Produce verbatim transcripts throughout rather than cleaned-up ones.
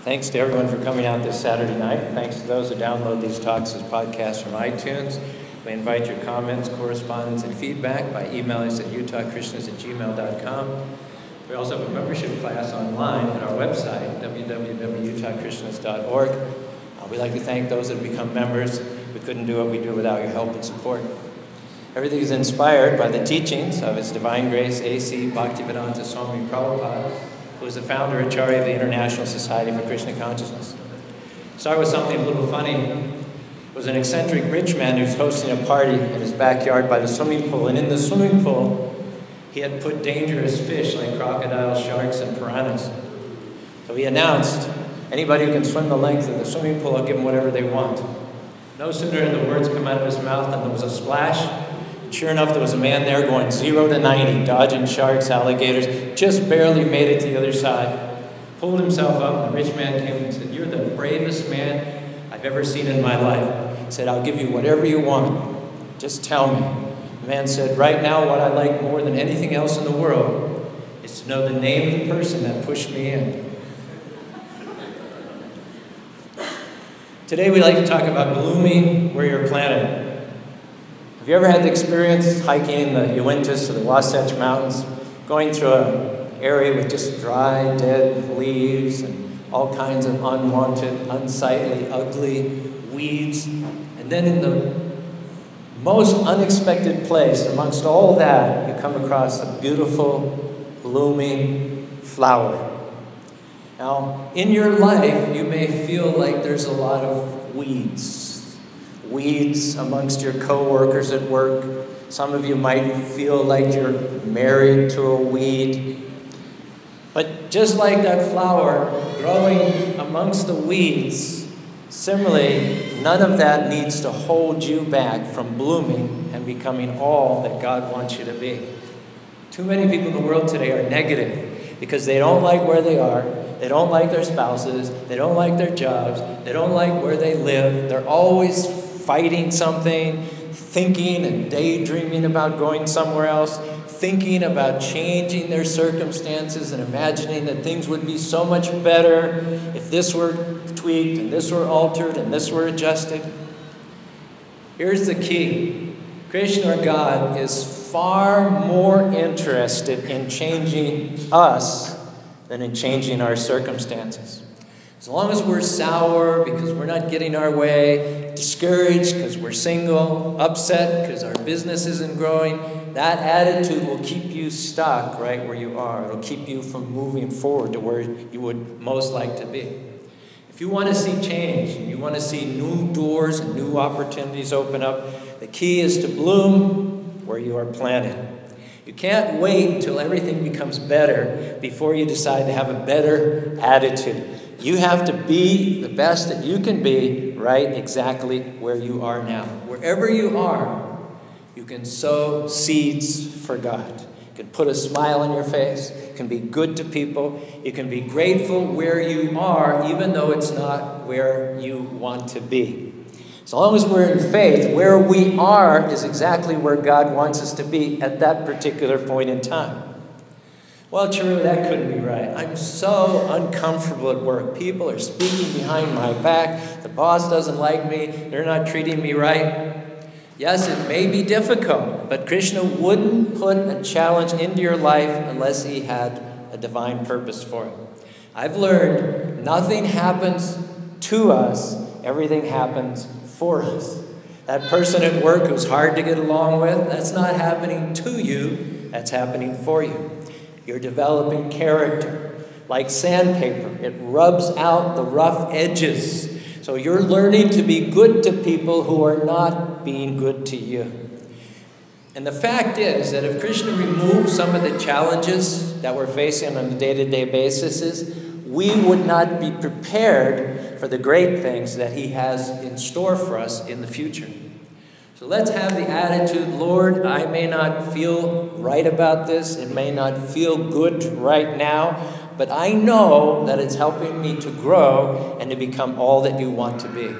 Thanks to everyone for coming out this Saturday night. Thanks to those who download these talks as podcasts from iTunes. We invite your comments, correspondence, and feedback by emailing us at utah christians at gmail dot com. We also have a membership class online at our website, w w w dot utah christians dot org. Uh, we'd like to thank those that have become members. We couldn't do what we do without your help and support. Everything is inspired by the teachings of His Divine Grace A C Bhaktivedanta Swami Prabhupada, who is the founder and Acharya of the International Society for Krishna Consciousness. Start with something a little funny. It was an eccentric rich man who was hosting a party in his backyard by the swimming pool, and in the swimming pool, he had put dangerous fish like crocodiles, sharks, and piranhas. So he announced, anybody who can swim the length of the swimming pool, I'll give them whatever they want. No sooner did the words come out of his mouth than there was a splash. Sure enough, there was a man there going zero to ninety, dodging sharks, alligators, just barely made it to the other side. Pulled himself up, and the rich man came and said, "You're the bravest man I've ever seen in my life." He said, "I'll give you whatever you want. Just tell me." The man said, "Right now, what I like more than anything else in the world is to know the name of the person that pushed me in." Today, we'd like to talk about blooming where you're planted. Have you ever had the experience hiking in the Uintas or the Wasatch Mountains, going through an area with just dry, dead leaves and all kinds of unwanted, unsightly, ugly weeds? And then in the most unexpected place, amongst all that, you come across a beautiful, blooming flower. Now, in your life, you may feel like there's a lot of weeds. Weeds amongst your co-workers at work. Some of you might feel like you're married to a weed. But just like that flower growing amongst the weeds, similarly, none of that needs to hold you back from blooming and becoming all that God wants you to be. Too many people in the world today are negative because they don't like where they are. They don't like their spouses. They don't like their jobs. They don't like where they live. They're always fighting something, thinking and daydreaming about going somewhere else, thinking about changing their circumstances and imagining that things would be so much better if this were tweaked and this were altered and this were adjusted. Here's the key. Krishna, or God, is far more interested in changing us than in changing our circumstances. As long as we're sour because we're not getting our way, discouraged because we're single, upset because our business isn't growing, that attitude will keep you stuck right where you are. It'll keep you from moving forward to where you would most like to be. If you want to see change, and you want to see new doors and new opportunities open up, the key is to bloom where you are planted. You can't wait until everything becomes better before you decide to have a better attitude. You have to be the best that you can be right exactly where you are now. Wherever you are, you can sow seeds for God. You can put a smile on your face. You can be good to people. You can be grateful where you are, even though it's not where you want to be. As long as we're in faith, where we are is exactly where God wants us to be at that particular point in time. Well, true, that couldn't be right. I'm so uncomfortable at work. People are speaking behind my back. The boss doesn't like me. They're not treating me right. Yes, it may be difficult, but Krishna wouldn't put a challenge into your life unless he had a divine purpose for it. I've learned nothing happens to us, everything happens for us. That person at work who's hard to get along with, that's not happening to you, that's happening for you. You're developing character. Like sandpaper, it rubs out the rough edges. So you're learning to be good to people who are not being good to you. And the fact is that if Krishna removed some of the challenges that we're facing on a day-to-day basis, we would not be prepared for the great things that he has in store for us in the future. So let's have the attitude, Lord, I may not feel right about this. It may not feel good right now, but I know that it's helping me to grow and to become all that you want to be.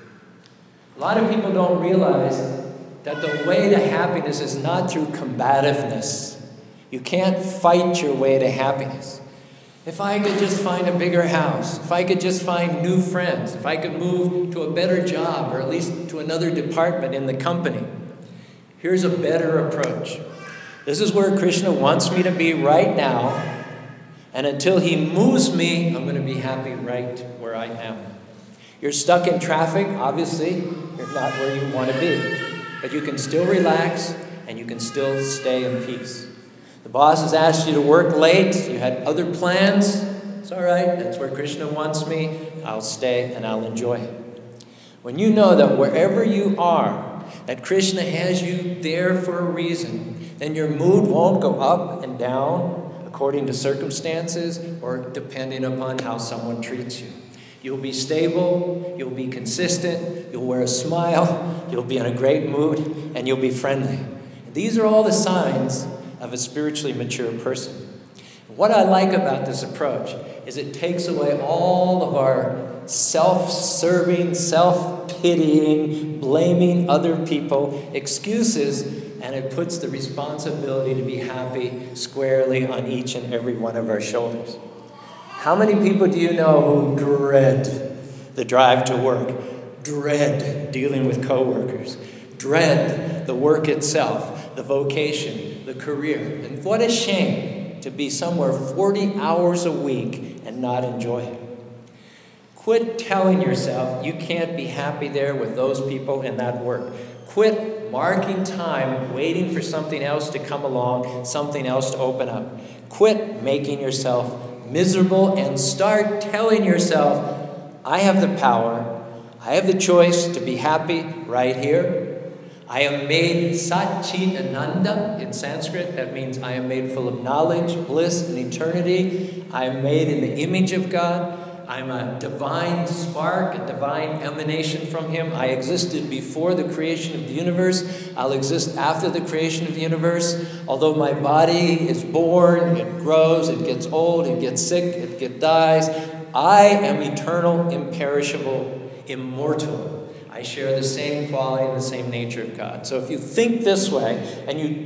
A lot of people don't realize that the way to happiness is not through combativeness. You can't fight your way to happiness. If I could just find a bigger house, if I could just find new friends, if I could move to a better job or at least to another department in the company. Here's a better approach. This is where Krishna wants me to be right now, and until he moves me, I'm going to be happy right where I am. You're stuck in traffic, obviously, you're not where you want to be, but you can still relax and you can still stay in peace. The boss has asked you to work late, you had other plans, it's all right, that's where Krishna wants me, I'll stay and I'll enjoy it. When you know that wherever you are, that Krishna has you there for a reason, then your mood won't go up and down according to circumstances or depending upon how someone treats you. You'll be stable, you'll be consistent, you'll wear a smile, you'll be in a great mood, and you'll be friendly. And these are all the signs of a spiritually mature person. What I like about this approach is it takes away all of our self-serving, self-pitying, blaming other people excuses, and it puts the responsibility to be happy squarely on each and every one of our shoulders. How many people do you know who dread the drive to work, dread dealing with coworkers, dread the work itself, the vocation, the career? And what a shame to be somewhere forty hours a week and not enjoy it. Quit telling yourself you can't be happy there with those people in that work. Quit marking time waiting for something else to come along, something else to open up. Quit making yourself miserable and start telling yourself, I have the power, I have the choice to be happy right here. I am made Satchit Ananda in Sanskrit. That means I am made full of knowledge, bliss, and eternity. I am made in the image of God. I'm a divine spark, a divine emanation from Him. I existed before the creation of the universe. I'll exist after the creation of the universe. Although my body is born, it grows, it gets old, it gets sick, it get, dies, I am eternal, imperishable, immortal. I share the same quality and the same nature of God. So if you think this way and you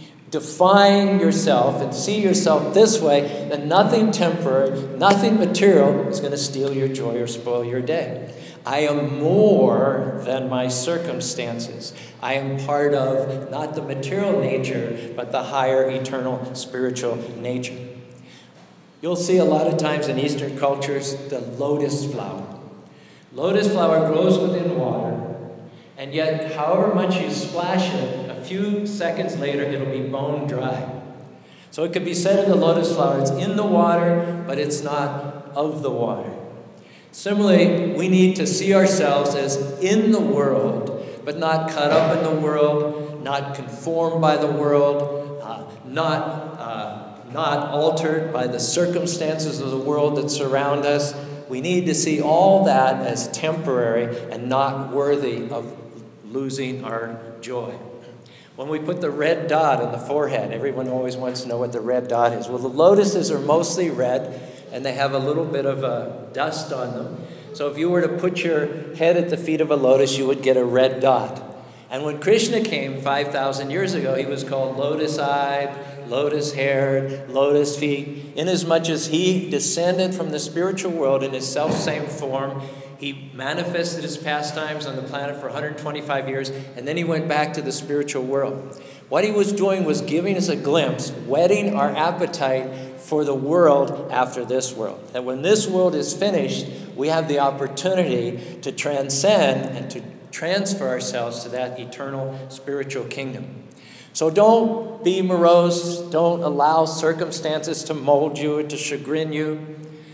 define yourself and see yourself this way, then nothing temporary, nothing material is going to steal your joy or spoil your day. I am more than my circumstances. I am part of not the material nature, but the higher eternal spiritual nature. You'll see a lot of times in Eastern cultures the lotus flower. Lotus flower grows within water, and yet however much you splash it, a few seconds later it'll be bone dry. So it could be said of the lotus flower, it's in the water, but it's not of the water. Similarly, we need to see ourselves as in the world, but not caught up in the world, not conformed by the world, uh, not, uh, not altered by the circumstances of the world that surround us. We need to see all that as temporary and not worthy of losing our joy. When we put the red dot on the forehead, everyone always wants to know what the red dot is. Well, the lotuses are mostly red, and they have a little bit of uh, dust on them. So if you were to put your head at the feet of a lotus, you would get a red dot. And when Krishna came five thousand years ago, he was called lotus-eyed, lotus-haired, lotus feet. Inasmuch as he descended from the spiritual world in his self-same form, he manifested his pastimes on the planet for one hundred twenty-five years, and then he went back to the spiritual world. What he was doing was giving us a glimpse, whetting our appetite for the world after this world. That when this world is finished, we have the opportunity to transcend and to transfer ourselves to that eternal spiritual kingdom. So don't be morose. Don't allow circumstances to mold you or to chagrin you.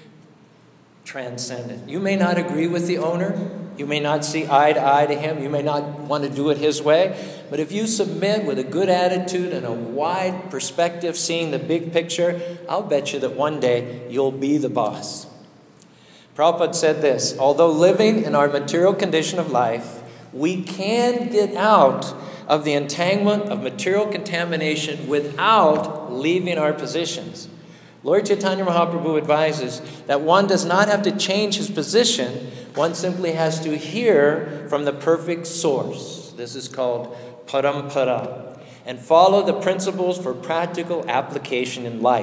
Transcend it. You may not agree with the owner. You may not see eye to eye to him. You may not want to do it his way. But if you submit with a good attitude and a wide perspective, seeing the big picture, I'll bet you that one day you'll be the boss. Prabhupada said this, although living in our material condition of life, we can get out of the entanglement of material contamination without leaving our positions. Lord Chaitanya Mahaprabhu advises that one does not have to change his position, one simply has to hear from the perfect source. This is called parampara, and follow the principles for practical application in life.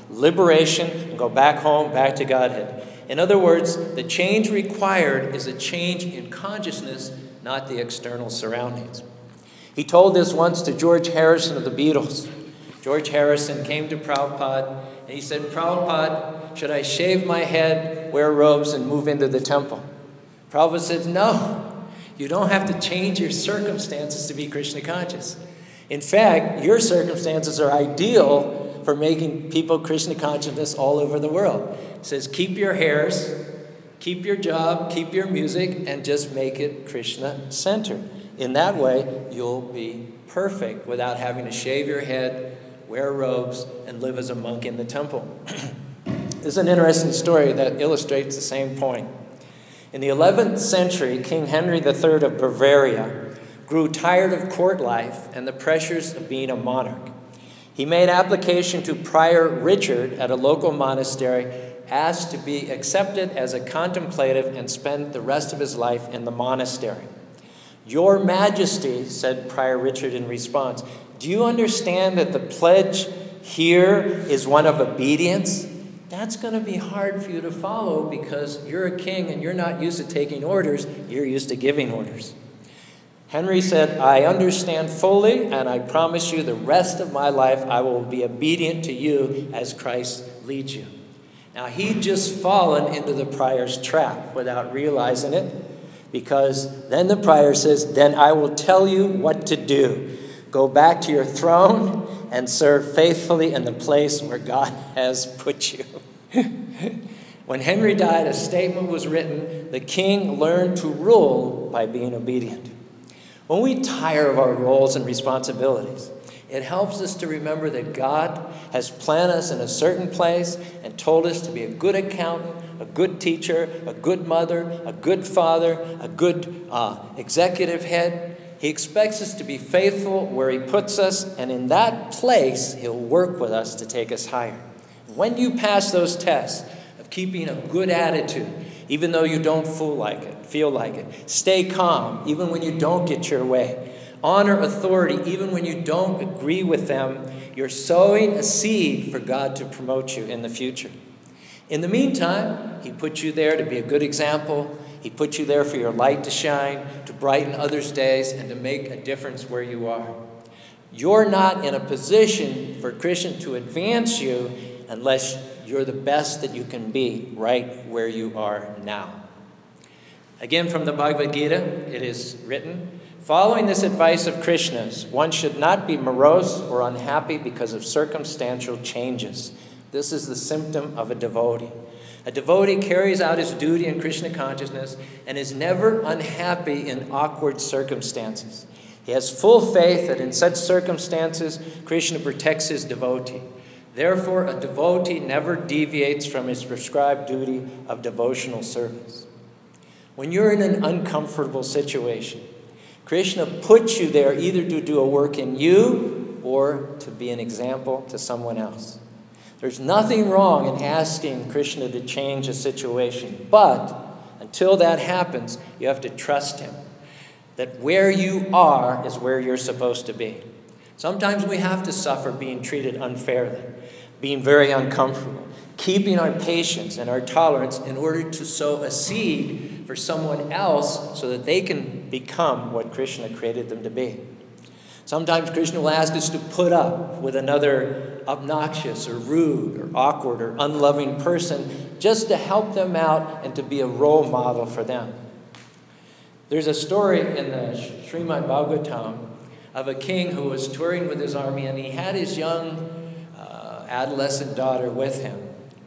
liberation, and go back home, back to Godhead. In other words, the change required is a change in consciousness, not the external surroundings. He told this once to George Harrison of the Beatles. George Harrison came to Prabhupada, and he said, "Prabhupada, should I shave my head, wear robes, and move into the temple?" Prabhupada said, "No, you don't have to change your circumstances to be Krishna conscious. In fact, your circumstances are ideal for making people Krishna consciousness all over the world." He says, keep your hairs, keep your job, keep your music, and just make it Krishna-centered. In that way, you'll be perfect without having to shave your head, wear robes, and live as a monk in the temple. This is an interesting story that illustrates the same point. In the eleventh century, King Henry the Third of Bavaria grew tired of court life and the pressures of being a monarch. He made application to Prior Richard at a local monastery, asked to be accepted as a contemplative and spend the rest of his life in the monastery. "Your Majesty," said Prior Richard in response, "do you understand that the pledge here is one of obedience? That's going to be hard for you to follow because you're a king and you're not used to taking orders, you're used to giving orders." Henry said, "I understand fully, and I promise you the rest of my life I will be obedient to you as Christ leads you." Now, he'd just fallen into the prior's trap without realizing it, because then the prior says, "Then I will tell you what to do. Go back to your throne and serve faithfully in the place where God has put you." When Henry died, a statement was written, "The king learned to rule by being obedient." When we tire of our roles and responsibilities, it helps us to remember that God has planted us in a certain place and told us to be a good accountant, a good teacher, a good mother, a good father, a good uh, executive head. He expects us to be faithful where he puts us, and in that place, he'll work with us to take us higher. When you pass those tests of keeping a good attitude, even though you don't feel like it, feel like it, stay calm, even when you don't get your way, honor authority, even when you don't agree with them, you're sowing a seed for God to promote you in the future. In the meantime, he put you there to be a good example. He put you there for your light to shine, to brighten others' days, and to make a difference where you are. You're not in a position for Krishna to advance you unless you're the best that you can be right where you are now. Again, from the Bhagavad Gita, it is written, "Following this advice of Krishna's, one should not be morose or unhappy because of circumstantial changes. This is the symptom of a devotee. A devotee carries out his duty in Krishna consciousness and is never unhappy in awkward circumstances. He has full faith that in such circumstances, Krishna protects his devotee. Therefore, a devotee never deviates from his prescribed duty of devotional service." When you're in an uncomfortable situation, Krishna puts you there either to do a work in you or to be an example to someone else. There's nothing wrong in asking Krishna to change a situation, but until that happens, you have to trust him, that where you are is where you're supposed to be. Sometimes we have to suffer being treated unfairly, being very uncomfortable, keeping our patience and our tolerance in order to sow a seed for someone else so that they can become what Krishna created them to be. Sometimes Krishna will ask us to put up with another obnoxious or rude or awkward or unloving person just to help them out and to be a role model for them. There's a story in the Srimad Bhagavatam of a king who was touring with his army, and he had his young uh, adolescent daughter with him.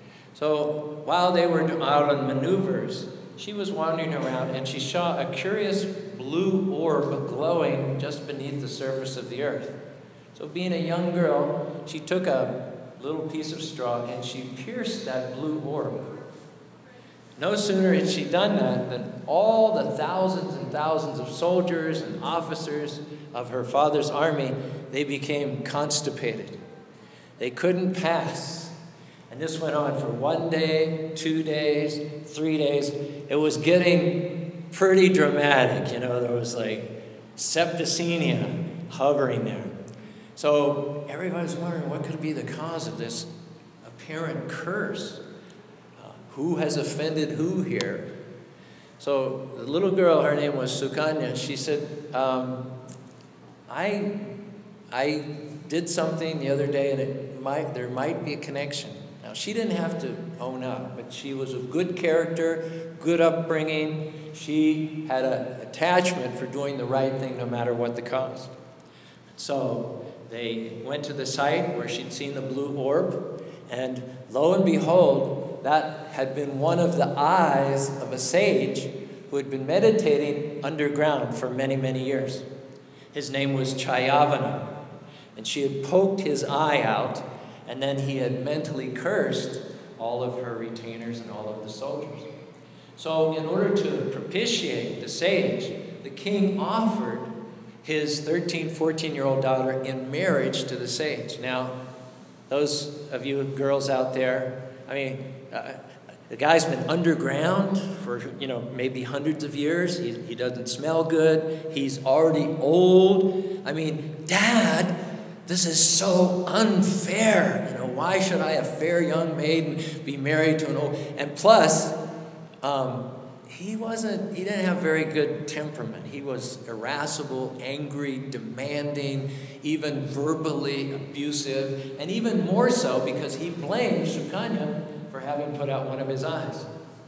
So while they were out on maneuvers, she was wandering around and she saw a curious blue orb glowing just beneath the surface of the earth. So being a young girl, she took a little piece of straw and she pierced that blue orb. No sooner had she done that than all the thousands and thousands of soldiers and officers of her father's army, they became constipated. They couldn't pass. And this went on for one day, two days, three days. It was getting pretty dramatic. You know, there was like septicemia hovering there. So everybody was wondering what could be the cause of this apparent curse. Uh, who has offended who here? So the little girl, her name was Sukanya, she said, um, I, I did something the other day and it might, there might be a connection. Now, she didn't have to own up, but she was a good character, good upbringing. She had an attachment for doing the right thing no matter what the cost. So they went to the site where she'd seen the blue orb, and lo and behold, that had been one of the eyes of a sage who had been meditating underground for many, many years. His name was Chayavana, and she had poked his eye out, and then he had mentally cursed all of her retainers and all of the soldiers. So in order to propitiate the sage, the king offered his thirteen, fourteen-year-old daughter in marriage to the sage. Now, those of you girls out there, I mean, uh, the guy's been underground for, you know, maybe hundreds of years. He, he doesn't smell good. He's already old. I mean, Dad, this is so unfair. You know, why should I, a fair young maiden, be married to an old... And plus, um, he wasn't, he didn't have very good temperament. He was irascible, angry, demanding, even verbally abusive, and even more so because he blamed Sukanya for having put out one of his eyes.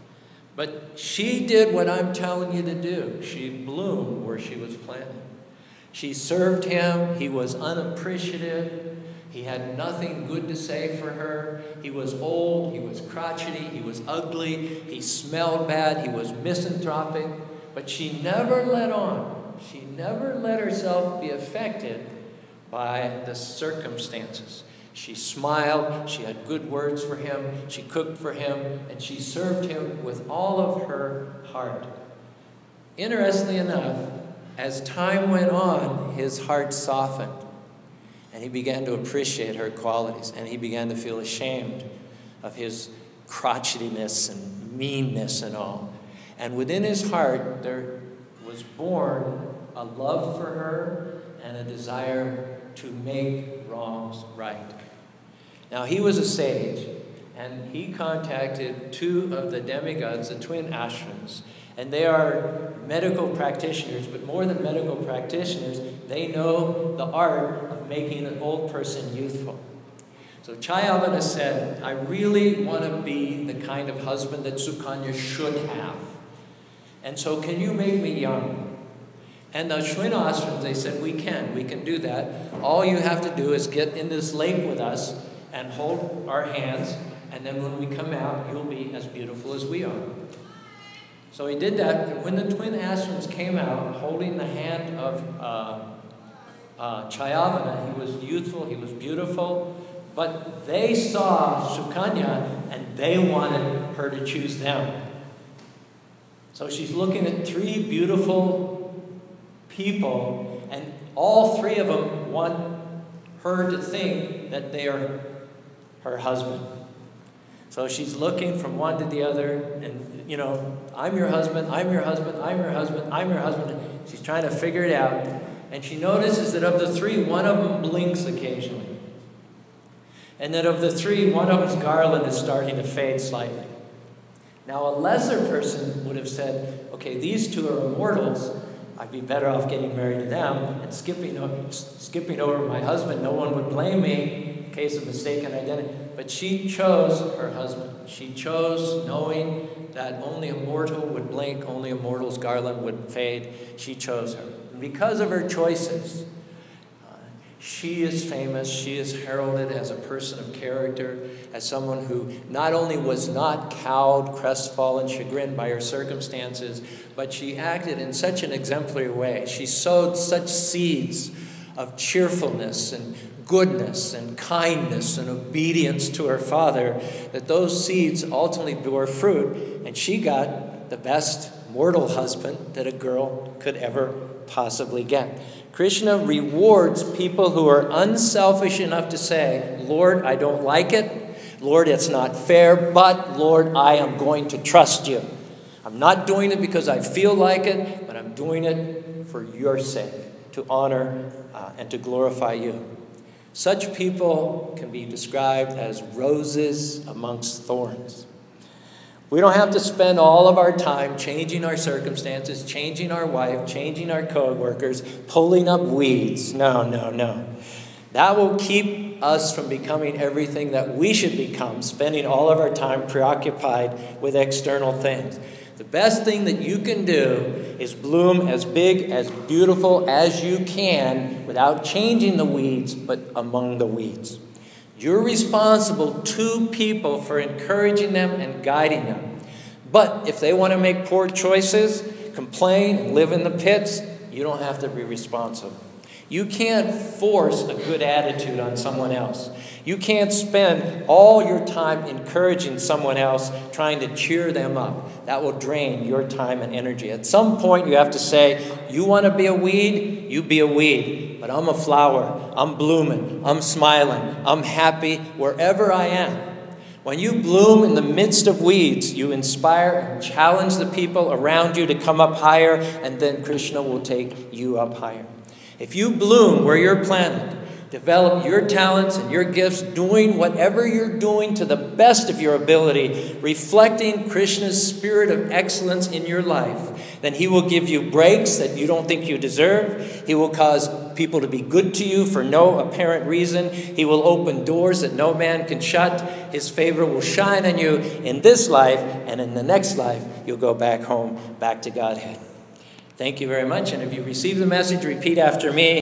But she did what I'm telling you to do. She bloomed where she was planted. She served him. He was unappreciative. He had nothing good to say for her. He was old. He was crotchety. He was ugly. He smelled bad. He was misanthropic. But she never let on. She never let herself be affected by the circumstances. She smiled. She had good words for him. She cooked for him. And she served him with all of her heart. Interestingly enough, as time went on, his heart softened. And he began to appreciate her qualities. And he began to feel ashamed of his crotchetiness and meanness and all. And within his heart, there was born a love for her and a desire to make wrongs right. Now, he was a sage, and he contacted two of the demigods, the twin ashrams. And they are medical practitioners, but more than medical practitioners, they know the art of making an old person youthful. So Chayavana said, I really want to be the kind of husband that Sukanya should have. And so can you make me young? And the Shwina ashrams, they said, we can, we can do that. All you have to do is get in this lake with us and hold our hands, and then when we come out, you'll be as beautiful as we are. So he did that, and when the twin ashrams came out, holding the hand of uh, uh, Chayavana, he was youthful, he was beautiful, but they saw Sukanya, and they wanted her to choose them. So she's looking at three beautiful people, and all three of them want her to think that they are her husband. So she's looking from one to the other, and, you know, I'm your husband, I'm your husband, I'm your husband, I'm your husband. She's trying to figure it out. And she notices that of the three, one of them blinks occasionally. And that of the three, one of them's garland is starting to fade slightly. Now, a lesser person would have said, okay, these two are immortals. I'd be better off getting married to them and skipping over, skipping over my husband. No one would blame me in case of mistaken identity. But she chose her husband. She chose knowing that only a mortal would blink, only a mortal's garland would fade. She chose her. And because of her choices, uh, she is famous. She is heralded as a person of character, as someone who not only was not cowed, crestfallen, chagrined by her circumstances, but she acted in such an exemplary way. She sowed such seeds of cheerfulness and goodness and kindness and obedience to her father, that those seeds ultimately bore fruit, and she got the best mortal husband that a girl could ever possibly get. Krishna rewards people who are unselfish enough to say, Lord, I don't like it. Lord, it's not fair, but Lord, I am going to trust you. I'm not doing it because I feel like it, but I'm doing it for your sake, to honor uh, and to glorify you. Such people can be described as roses amongst thorns. We don't have to spend all of our time changing our circumstances, changing our wife, changing our co-workers, pulling up weeds. No, no, no. That will keep us from becoming everything that we should become, spending all of our time preoccupied with external things. The best thing that you can do is bloom as big, as beautiful as you can without changing the weeds, but among the weeds. You're responsible to people for encouraging them and guiding them. But if they want to make poor choices, complain, and live in the pits, you don't have to be responsible. You can't force a good attitude on someone else. You can't spend all your time encouraging someone else, trying to cheer them up. That will drain your time and energy. At some point, you have to say, you want to be a weed? You be a weed. But I'm a flower. I'm blooming. I'm smiling. I'm happy wherever I am. When you bloom in the midst of weeds, you inspire and challenge the people around you to come up higher, and then Krishna will take you up higher. If you bloom where you're planted, develop your talents and your gifts, doing whatever you're doing to the best of your ability, reflecting Krishna's spirit of excellence in your life, then he will give you breaks that you don't think you deserve. He will cause people to be good to you for no apparent reason. He will open doors that no man can shut. His favor will shine on you in this life, and in the next life, you'll go back home, back to Godhead. Thank you very much, and if you receive the message, repeat after me.